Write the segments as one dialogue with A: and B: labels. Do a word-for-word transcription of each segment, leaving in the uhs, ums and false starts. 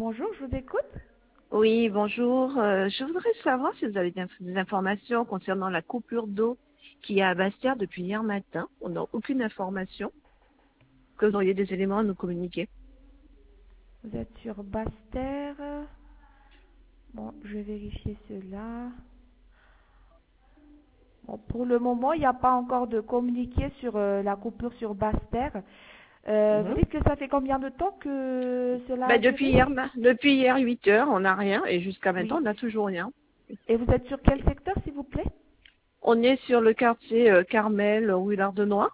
A: Bonjour, je vous écoute.
B: Oui, bonjour. Euh, je voudrais savoir si vous avez des, des informations concernant la coupure d'eau qui est à Basse-Terre depuis hier matin. On n'a aucune information. Que vous auriez des éléments à nous communiquer.
A: Vous êtes sur Basse-Terre. Bon, je vais vérifier cela. Bon, pour le moment, il n'y a pas encore de communiqué sur euh, la coupure sur Basse-Terre. Euh, vous
B: Mhm.
A: dites que ça fait combien de temps que cela a
B: Ben, depuis
A: duré?
B: hier, ma- depuis hier huit heures, on n'a rien et jusqu'à maintenant,
A: Oui.
B: on n'a toujours rien.
A: Et vous êtes sur quel secteur, s'il vous plaît?
B: On est sur le quartier euh, Carmel, Ouillard-de-Noix.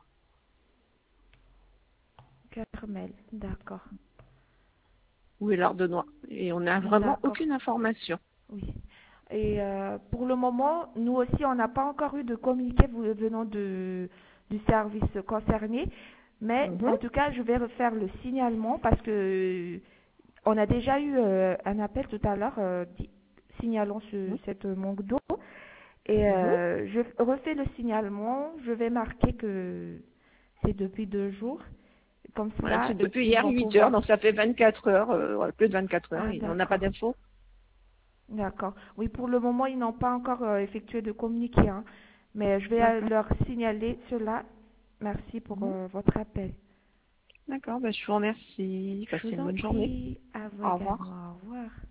A: Carmel, d'accord.
B: Ouillard-de-Noix. Et on n'a vraiment
A: D'accord,
B: aucune information.
A: oui. Et euh, pour le moment, nous aussi, on n'a pas encore eu de communiqué vous- venant de, du service concerné. Mais
B: Mhm.
A: en tout cas, je vais refaire le signalement parce que on a déjà eu euh, un appel tout à l'heure euh, di- signalant ce, cette manque d'eau. Et
B: Mhm.
A: euh, je refais le signalement. Je vais marquer que c'est depuis deux jours. Comme
B: Ouais,
A: cela,
B: c'est
A: eux,
B: depuis
A: ils
B: hier
A: vont
B: huit heures,
A: pouvoir.
B: donc ça fait vingt-quatre heures, euh, ouais, plus de vingt-quatre heures,
A: Ah,
B: et on n'a pas
A: d'accord.
B: d'infos.
A: D'accord. Oui, pour le moment, ils n'ont pas encore euh, effectué de communiqué, hein. Mais je vais euh,
B: D'accord.
A: leur signaler cela. Merci pour
B: Mhm.
A: euh, votre appel.
B: D'accord, ben, je vous remercie.
A: Je
B: Passez
A: vous
B: une
A: en
B: bonne journée.
A: prie. À vous
B: Au revoir.
A: également. Au revoir.